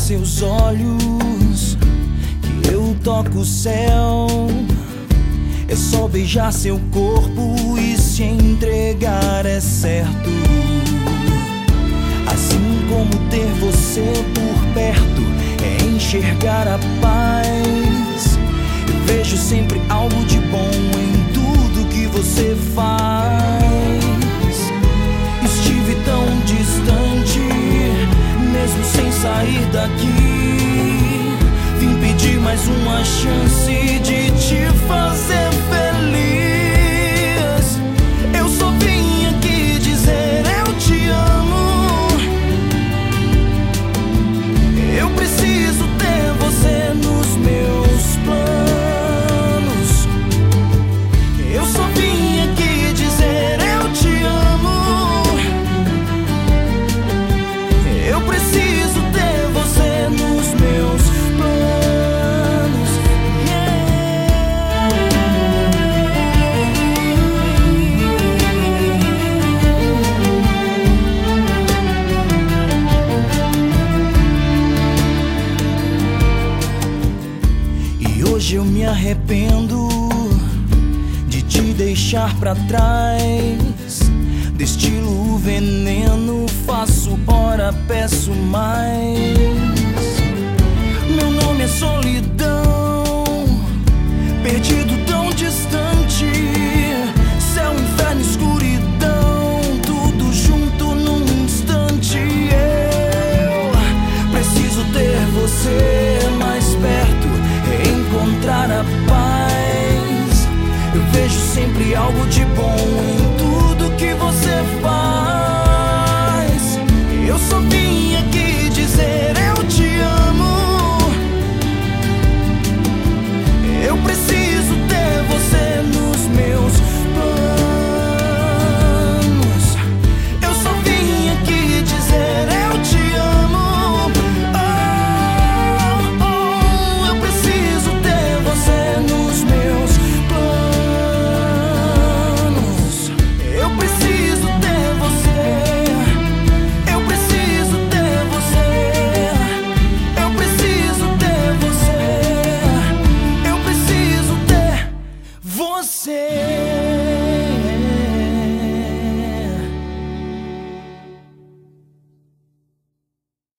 seus olhos que eu toco o céu. É só beijar seu corpo e se entregar, é certo. Assim como ter você por perto é enxergar a paz. Eu vejo sempre algo de bom em tudo que você faz. Estive tão distante, mesmo sem sair daqui. Vim pedir mais uma chance de te fazer feliz. Eu só vim aqui dizer eu te amo. Eu preciso ter você nos meus planos. Eu só vim aqui dizer eu te amo. Eu preciso ter você nos meus planos. E hoje eu me arrependo de te deixar pra trás. Destilo o veneno, faço hora, peço mais. Meu nome é solidão, perdido tão distante. Céu, inferno, escuridão, tudo junto num instante. Eu preciso ter você mais perto, encontrar a paz. Eu vejo sempre algo de bom em tudo que você